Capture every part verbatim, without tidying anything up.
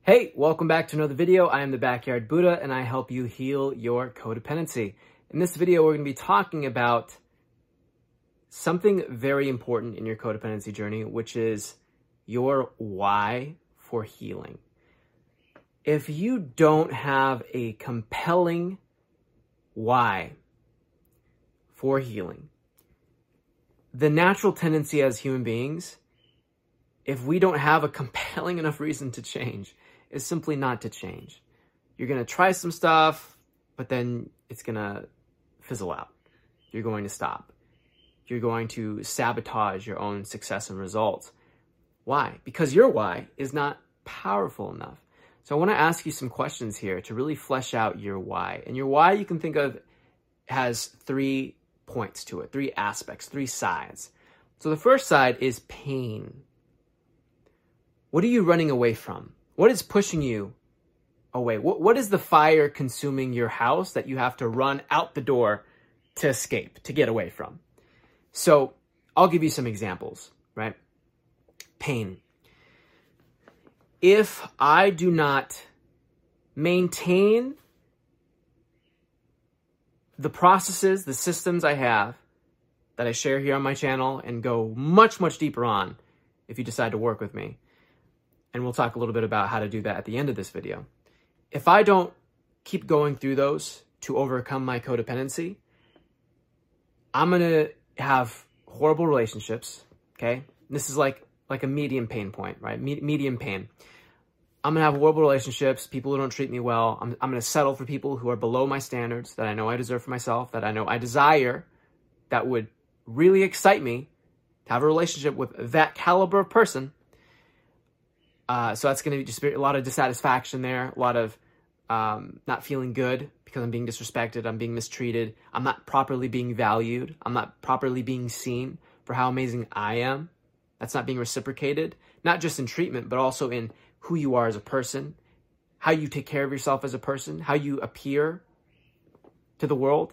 Hey, welcome back to another video. I am the Backyard Buddha and I help you heal your codependency. In this video, we're going to be talking about something very important in your codependency journey, which is your why for healing. If you don't have a compelling why for healing, the natural tendency as human beings, if we don't have a compelling enough reason to change, is simply not to change. You're going to try some stuff, but then it's going to fizzle out. You're going to stop. You're going to sabotage your own success and results. Why? Because your why is not powerful enough. So I want to ask you some questions here to really flesh out your why. And your why, you can think of, has three points to it, three aspects, three sides. So the first side is pain. What are you running away from? What is pushing you away? What, what is the fire consuming your house that you have to run out the door to escape, to get away from? So I'll give you some examples, right? Pain. If I do not maintain the processes, the systems I have that I share here on my channel and go much, much deeper on if you decide to work with me, and we'll talk a little bit about how to do that at the end of this video. If I don't keep going through those to overcome my codependency, I'm going to have horrible relationships, okay? This is like, like a medium pain point, right? Me- medium pain. I'm going to have horrible relationships, people who don't treat me well. I'm, I'm going to settle for people who are below my standards, that I know I deserve for myself, that I know I desire, that would really excite me to have a relationship with that caliber of person. Uh, so that's going to be just a lot of dissatisfaction there, a lot of um, not feeling good because I'm being disrespected, I'm being mistreated, I'm not properly being valued, I'm not properly being seen for how amazing I am. That's not being reciprocated, not just in treatment, but also in who you are as a person, how you take care of yourself as a person, how you appear to the world.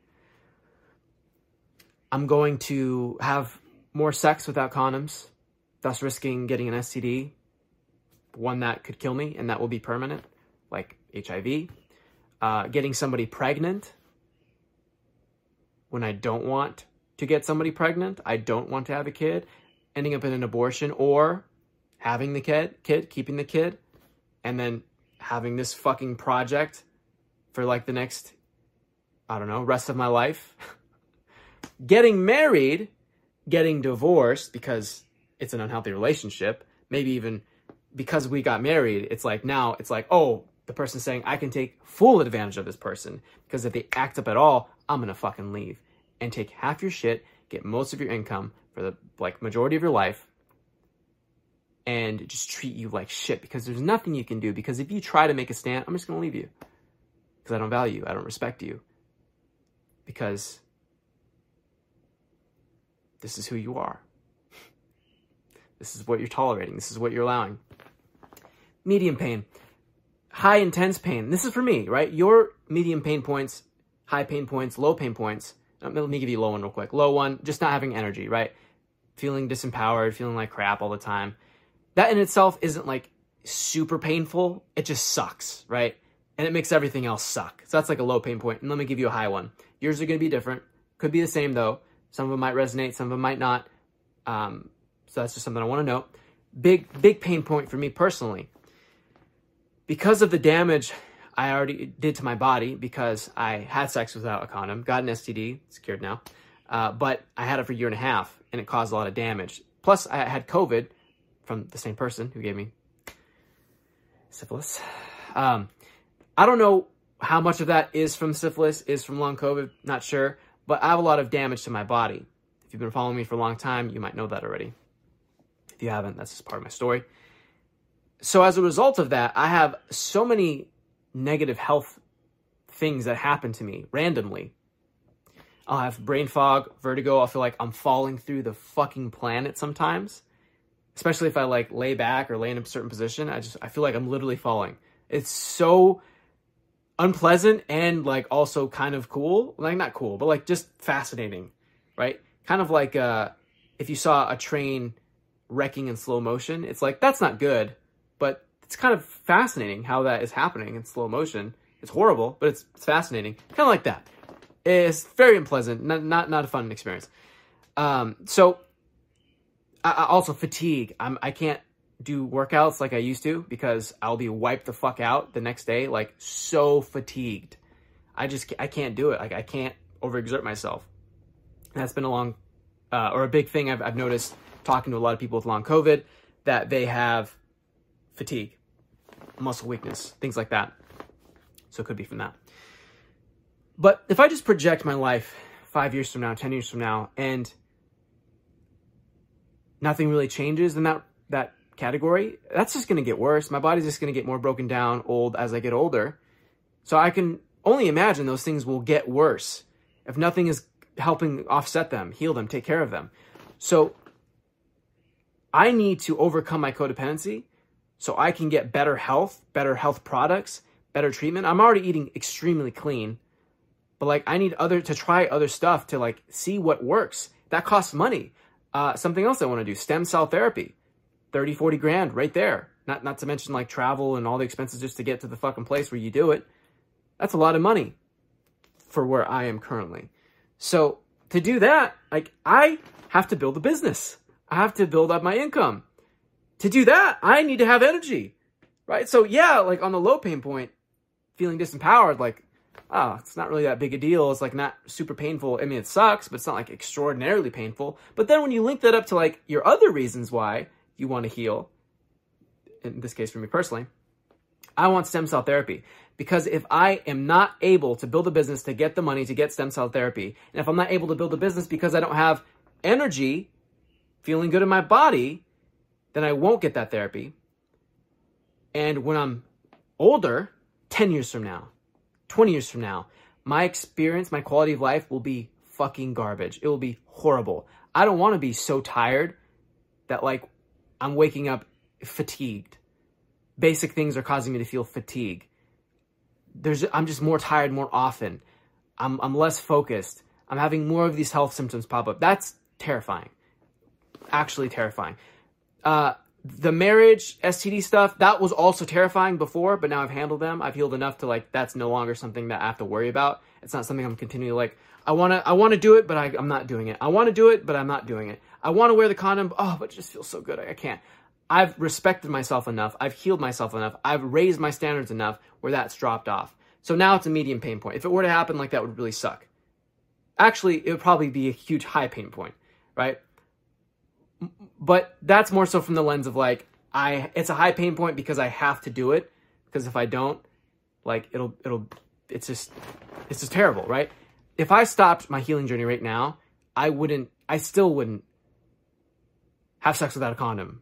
I'm going to have more sex without condoms, thus risking getting an S T D. One that could kill me, and that will be permanent, like H I V. Uh, getting somebody pregnant when I don't want to get somebody pregnant. I don't want to have a kid. Ending up in an abortion, or having the kid, kid, keeping the kid, and then having this fucking project for like the next, I don't know, rest of my life. Getting married, getting divorced because it's an unhealthy relationship, maybe even because we got married, it's like now it's like, oh, the person's saying I can take full advantage of this person because if they act up at all, I'm gonna fucking leave and take half your shit, get most of your income for the like majority of your life, and just treat you like shit because there's nothing you can do. Because if you try to make a stand, I'm just gonna leave you because I don't value you, I don't respect you, because this is who you are. This is what you're tolerating. This is what you're allowing. Medium pain. High intense pain. This is for me, right? Your medium pain points, high pain points, low pain points. Let me give you a low one real quick. Low one, just not having energy, right? Feeling disempowered, feeling like crap all the time. That in itself isn't like super painful. It just sucks, right? And it makes everything else suck. So that's like a low pain point. And let me give you a high one. Yours are going to be different. Could be the same though. Some of them might resonate, some of them might not. Um, So that's just something I want to note. Big, big pain point for me personally. Because of the damage I already did to my body, because I had sex without a condom, got an S T D, it's cured now, uh, but I had it for a year and a half, and it caused a lot of damage. Plus, I had COVID from the same person who gave me syphilis. Um, I don't know how much of that is from syphilis, is from long COVID, not sure, but I have a lot of damage to my body. If you've been following me for a long time, you might know that already. If you haven't, that's just part of my story. So as a result of that, I have so many negative health things that happen to me randomly. I'll have brain fog, vertigo. I'll feel like I'm falling through the fucking planet sometimes, especially if I like lay back or lay in a certain position. I just, I feel like I'm literally falling. It's so unpleasant and like also kind of cool. Like not cool, but like just fascinating, right? Kind of like uh, if you saw a train wrecking in slow motion, it's like, that's not good, but it's kind of fascinating how that is happening in slow motion. It's horrible, but it's, it's fascinating. Kind of like that. It's very unpleasant, not not, not a fun experience. Um, so, I, I also fatigue. I'm, I can't do workouts like I used to because I'll be wiped the fuck out the next day, like so fatigued. I just, I can't do it. Like I can't overexert myself. And that's been a long, uh, or a big thing I've, I've noticed talking to a lot of people with long COVID, that they have fatigue, muscle weakness, things like that. So it could be from that. But if I just project my life five years from now, ten years from now, and nothing really changes in that, that category, that's just going to get worse. My body's just going to get more broken down, old as I get older. So I can only imagine those things will get worse if nothing is helping offset them, heal them, take care of them. So I need to overcome my codependency so I can get better health, better health products, better treatment. I'm already eating extremely clean, but like I need other to try other stuff to like see what works. That costs money. Uh, something else I want to do, stem cell therapy, thirty, forty grand right there. Not, not to mention like travel and all the expenses just to get to the fucking place where you do it. That's a lot of money for where I am currently. So to do that, like I have to build a business. I have to build up my income. To do that, I need to have energy, right? So yeah, like on the low pain point, feeling disempowered, like, oh, it's not really that big a deal. It's like not super painful. I mean, it sucks, but it's not like extraordinarily painful. But then when you link that up to like your other reasons why you want to heal, in this case for me personally, I want stem cell therapy. Because if I am not able to build a business to get the money to get stem cell therapy, and if I'm not able to build a business because I don't have energy, feeling good in my body, then I won't get that therapy. And when I'm older, ten years from now, twenty years from now, my experience, my quality of life will be fucking garbage. It will be horrible. I don't want to be so tired that like I'm waking up fatigued. Basic things are causing me to feel fatigue. There's, I'm just more tired more often. I'm, I'm less focused. I'm having more of these health symptoms pop up. That's terrifying. Actually terrifying. Uh, the marriage, S T D stuff, that was also terrifying before, but now I've handled them. I've healed enough to like, that's no longer something that I have to worry about. It's not something I'm continually like, I want to, I want to do it, but I, I'm not doing it. I want to do it, but I'm not doing it. I want to wear the condom. Oh, but it just feels so good. I, I can't. I've respected myself enough. I've healed myself enough. I've raised my standards enough where that's dropped off. So now it's a medium pain point. If it were to happen, like that would really suck. Actually, it would probably be a huge high pain point, right? But that's more so from the lens of like, I, it's a high pain point because I have to do it. Because if I don't, like it'll, it'll, it's just, it's just terrible, right? If I stopped my healing journey right now, I wouldn't, I still wouldn't have sex without a condom.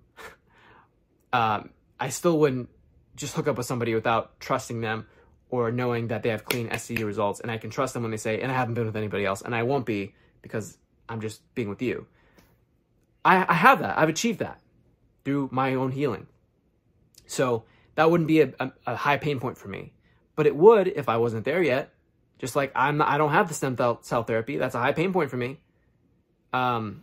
Um, I still wouldn't just hook up with somebody without trusting them or knowing that they have clean S T D results, and I can trust them when they say, and I haven't been with anybody else, and I won't be because I'm just being with you. I, I have that. I've achieved that through my own healing. So that wouldn't be a, a, a high pain point for me, but it would if I wasn't there yet. Just like I'm not, I don't have the stem cell therapy. That's a high pain point for me. Um,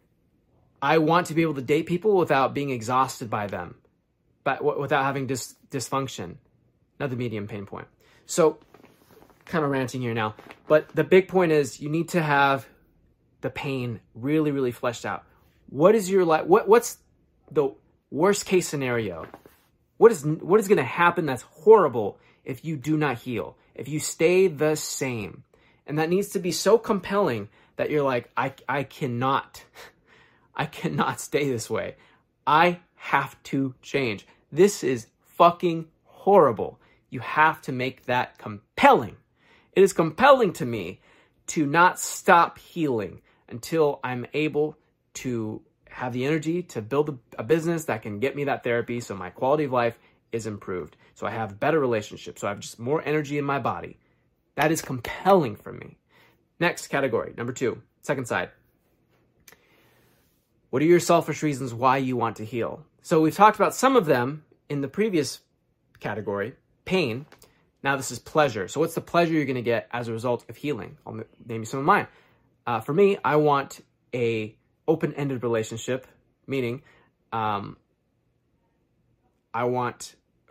I want to be able to date people without being exhausted by them, but w- without having dis- dysfunction. Another medium pain point. So, kind of ranting here now, but the big point is you need to have the pain really, really fleshed out. What is your life? What what's the worst case scenario? What is what is going to happen that's horrible if you do not heal? If you stay the same, and that needs to be so compelling that you're like, I I cannot. I cannot stay this way. I have to change. This is fucking horrible. You have to make that compelling. It is compelling to me to not stop healing until I'm able to have the energy to build a, a business that can get me that therapy so my quality of life is improved. So I have better relationships. So I have just more energy in my body. That is compelling for me. Next category, number two, second side. What are your selfish reasons why you want to heal? So we've talked about some of them in the previous category, pain. Now this is pleasure. So what's the pleasure you're going to get as a result of healing? I'll name you some of mine. Uh, for me, I want a open-ended relationship, meaning um, I want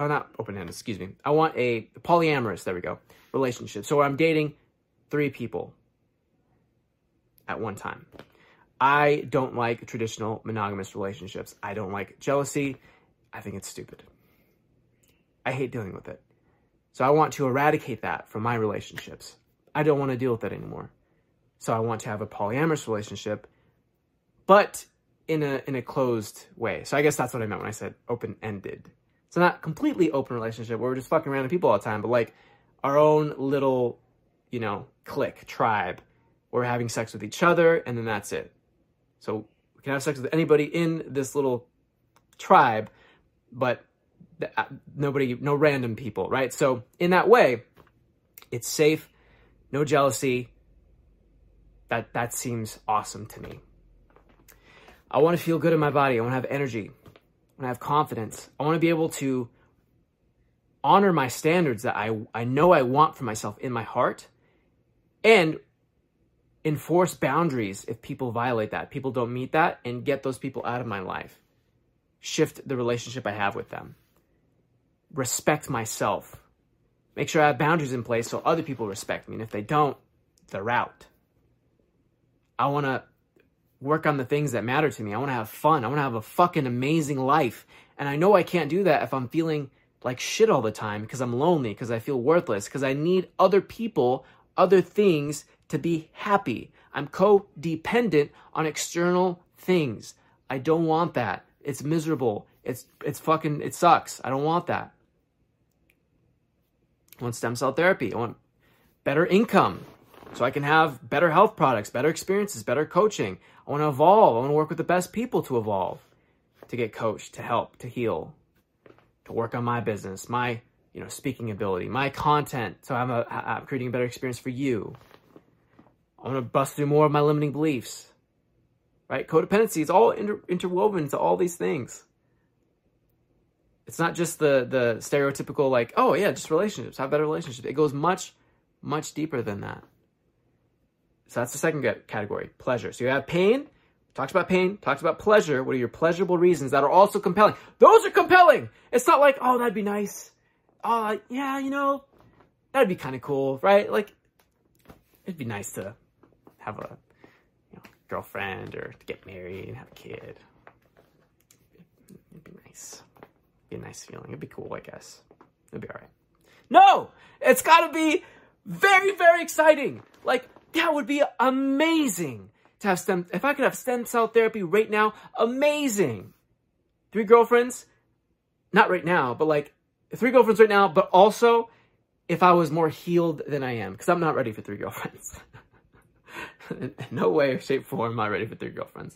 oh, not open-ended, excuse me. I want a polyamorous, there we go, relationship. So I'm dating three people at one time. I don't like traditional monogamous relationships. I don't like jealousy. I think it's stupid. I hate dealing with it. So I want to eradicate that from my relationships. I don't want to deal with that anymore. So I want to have a polyamorous relationship, but in a in a closed way. So I guess that's what I meant when I said open-ended. It's not completely open relationship where we're just fucking random people all the time, but like our own little, you know, clique, tribe. We're having sex with each other, and then that's it. So we can have sex with anybody in this little tribe, but nobody, no random people, right? So in that way, it's safe, no jealousy. That that seems awesome to me. I want to feel good in my body. I want to have energy. I want to have confidence. I want to be able to honor my standards that I, I know I want for myself in my heart, and enforce boundaries if people violate that, people don't meet that, and get those people out of my life. Shift the relationship I have with them. Respect myself. Make sure I have boundaries in place so other people respect me. And if they don't, they're out. I want to work on the things that matter to me. I want to have fun. I want to have a fucking amazing life. And I know I can't do that if I'm feeling like shit all the time because I'm lonely, because I feel worthless, because I need other people, other things to be happy. I'm codependent on external things. I don't want that. It's miserable. It's it's fucking, it sucks. I don't want that. I want stem cell therapy. I want better income so I can have better health products, better experiences, better coaching. I want to evolve. I want to work with the best people to evolve, to get coached, to help, to heal, to work on my business, my, you know, speaking ability, my content. So I'm, a, I'm creating a better experience for you. I want to bust through more of my limiting beliefs, right? Codependency is all inter- interwoven to all these things. It's not just the the stereotypical like, oh yeah, just relationships, have better relationships. It goes much, much deeper than that. So that's the second category, pleasure. So you have pain, talks about pain, talks about pleasure. What are your pleasurable reasons that are also compelling? Those are compelling. It's not like, oh, that'd be nice. Oh, yeah, you know, that'd be kind of cool, right? Like, it'd be nice to have a, you know, girlfriend or to get married and have a kid. It'd be nice. It'd be a nice feeling. It'd be cool, I guess. It'd be all right. No! It's got to be very, very exciting. Like, that would be amazing to have stem... If I could have stem cell therapy right now, amazing. Three girlfriends? Not right now, but like, three girlfriends right now, but also if I was more healed than I am, because I'm not ready for three girlfriends. In no way, shape, form am I ready for three girlfriends.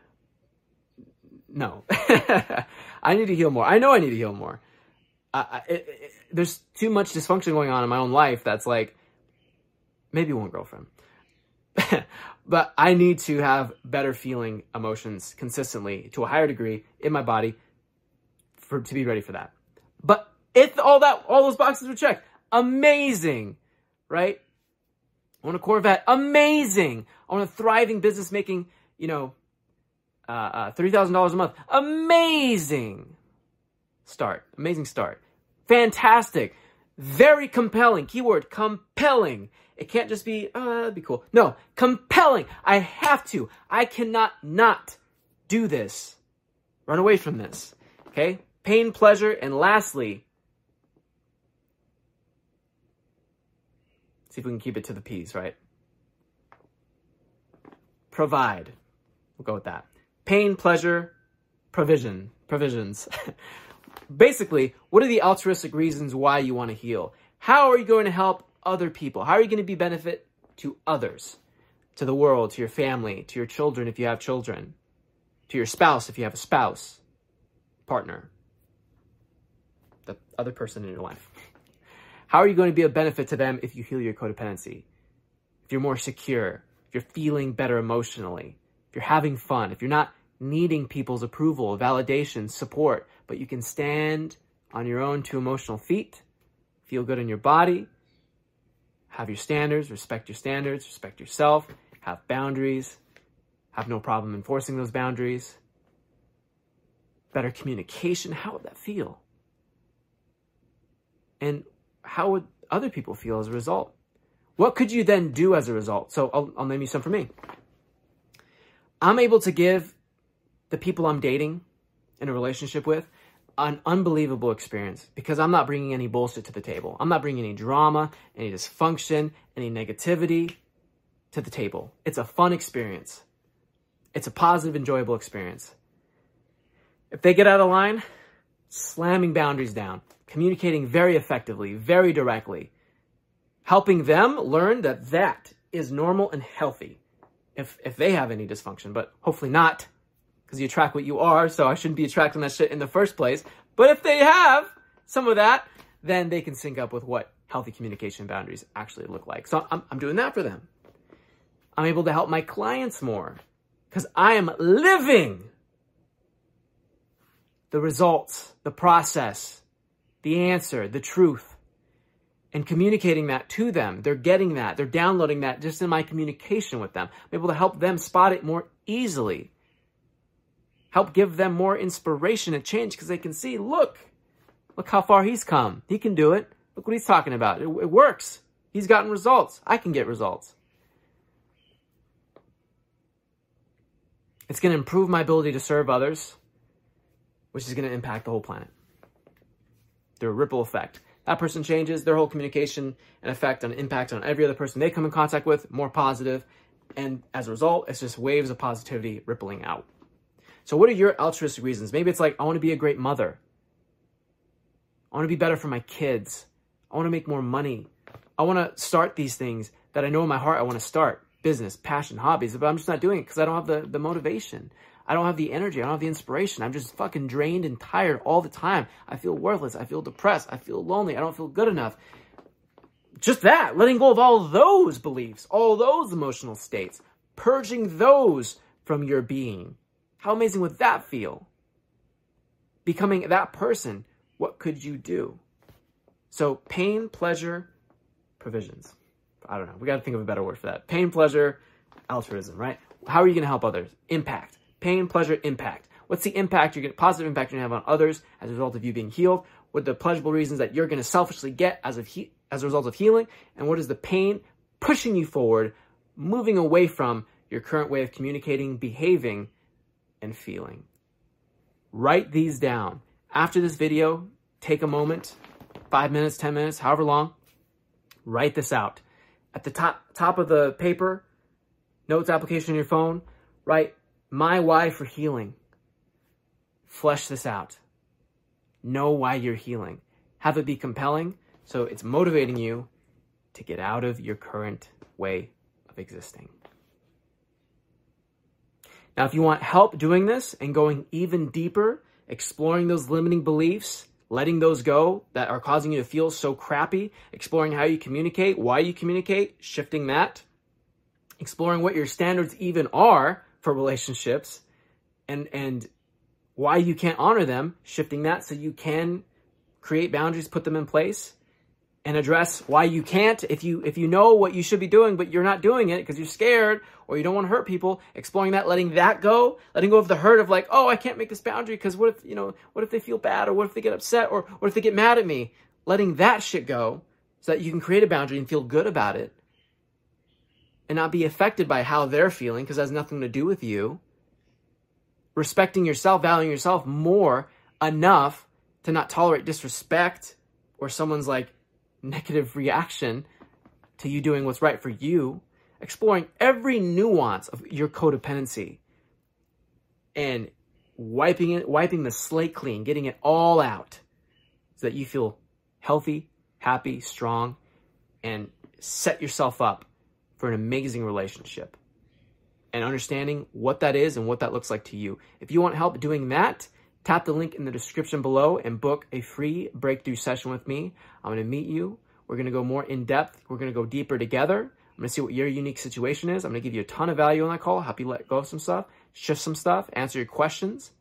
No. I need to heal more. I know I need to heal more. I, it, it, there's too much dysfunction going on in my own life that's like, maybe one girlfriend. But I need to have better feeling emotions consistently to a higher degree in my body for to be ready for that. But if all that, all those boxes were checked, amazing, right? I want a Corvette, amazing. I want a thriving business making, you know, uh, uh, thirty thousand dollars a month, amazing. Start, amazing start. Fantastic, very compelling, keyword, compelling. It can't just be, oh, that'd be cool. No, compelling. I have to. I cannot not do this. Run away from this. Okay? Pain, pleasure, and lastly, see if we can keep it to the P's, right? Provide. We'll go with that. Pain, pleasure, provision. Provisions. Basically, what are the altruistic reasons why you want to heal? How are you going to help other people? How are you going to be benefit to others, to the world, to your family, to your children if you have children, to your spouse if you have a spouse, partner, the other person in your life? How are you going to be a benefit to them if you heal your codependency? If you're more secure, if you're feeling better emotionally, if you're having fun, if you're not needing people's approval, validation, support, but you can stand on your own two emotional feet, feel good in your body, have your standards, respect your standards, respect yourself, have boundaries, have no problem enforcing those boundaries, better communication. How would that feel? And how would other people feel as a result? What could you then do as a result? So I'll, I'll name you some for me. I'm able to give the people I'm dating in a relationship with an unbelievable experience because I'm not bringing any bullshit to the table. I'm not bringing any drama, any dysfunction, any negativity to the table. It's a fun experience. It's a positive, enjoyable experience. If they get out of line, slamming boundaries down, communicating very effectively, very directly, helping them learn that that is normal and healthy if if they have any dysfunction, but hopefully not, because you attract what you are, so I shouldn't be attracting that shit in the first place. But if they have some of that, then they can sync up with what healthy communication boundaries actually look like. So I'm, I'm doing that for them. I'm able to help my clients more because I am living the results, the process, the answer, the truth, and communicating that to them. They're getting that. They're downloading that just in my communication with them. I'm able to help them spot it more easily. Help give them more inspiration and change because they can see, look, look how far he's come. He can do it. Look what he's talking about. It, it works. He's gotten results. I can get results. It's going to improve my ability to serve others, which is going to impact the whole planet. They're a ripple effect. That person changes, their whole communication and effect and impact on every other person they come in contact with, more positive. And as a result, it's just waves of positivity rippling out. So what are your altruistic reasons? Maybe it's like, I want to be a great mother. I want to be better for my kids. I want to make more money. I want to start these things that I know in my heart I want to start. Business, passion, hobbies. But I'm just not doing it because I don't have the, the motivation. I don't have the energy. I don't have the inspiration. I'm just fucking drained and tired all the time. I feel worthless. I feel depressed. I feel lonely. I don't feel good enough. Just that, letting go of all those beliefs, all those emotional states, purging those from your being. How amazing would that feel? Becoming that person, what could you do? So pain, pleasure, provisions. I don't know. We got to think of a better word for that. Pain, pleasure, altruism, right? How are you going to help others? Impact. Pain, pleasure, impact. What's the impact you're going to, positive impact you're going to have on others as a result of you being healed? What are the pleasurable reasons that you're going to selfishly get as of he, as a result of healing? And what is the pain pushing you forward, moving away from your current way of communicating, behaving, and feeling? Write these down. After this video, take a moment, five minutes, ten minutes, however long, write this out. At the top, top of the paper, notes application on your phone, write my why for healing. Flesh this out. Know why you're healing. Have it be compelling so it's motivating you to get out of your current way of existing. Now, if you want help doing this and going even deeper, exploring those limiting beliefs, letting those go that are causing you to feel so crappy, exploring how you communicate, why you communicate, shifting that, exploring what your standards even are for relationships, and and why you can't honor them, shifting that so you can create boundaries, put them in place, and address why you can't. If you if you know what you should be doing, but you're not doing it because you're scared or you don't want to hurt people, exploring that, letting that go, letting go of the hurt of like, oh, I can't make this boundary because what if, you know, what if they feel bad, or what if they get upset, or what if they get mad at me? Letting that shit go so that you can create a boundary and feel good about it and not be affected by how they're feeling because it has nothing to do with you. Respecting yourself, valuing yourself more enough to not tolerate disrespect or someone's like negative reaction to you doing what's right for you. Exploring every nuance of your codependency and wiping it, wiping the slate clean, getting it all out so that you feel healthy, happy, strong, and set yourself up for an amazing relationship. And understanding what that is and what that looks like to you. If you want help doing that, tap the link in the description below and book a free breakthrough session with me. I'm going to meet you. We're going to go more in depth. We're going to go deeper together. I'm going to see what your unique situation is. I'm going to give you a ton of value on that call, help you let go of some stuff, shift some stuff, answer your questions.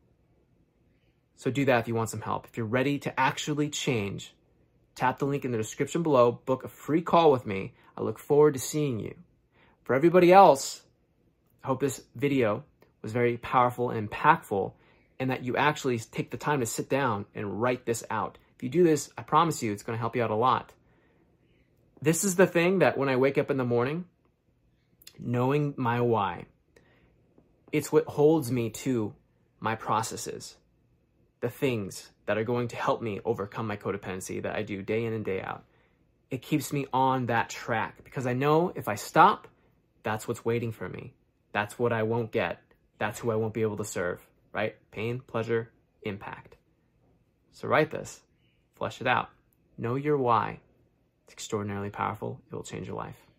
So do that if you want some help. If you're ready to actually change, tap the link in the description below, book a free call with me. I look forward to seeing you. For everybody else, I hope this video was very powerful and impactful, and that you actually take the time to sit down and write this out. If you do this, I promise you, it's going to help you out a lot. This is the thing that when I wake up in the morning, knowing my why, it's what holds me to my processes, the things that are going to help me overcome my codependency that I do day in and day out. It keeps me on that track because I know if I stop, that's what's waiting for me. That's what I won't get. That's who I won't be able to serve, right? Pain, pleasure, impact. So write this, flesh it out. Know your why. It's extraordinarily powerful. It will change your life.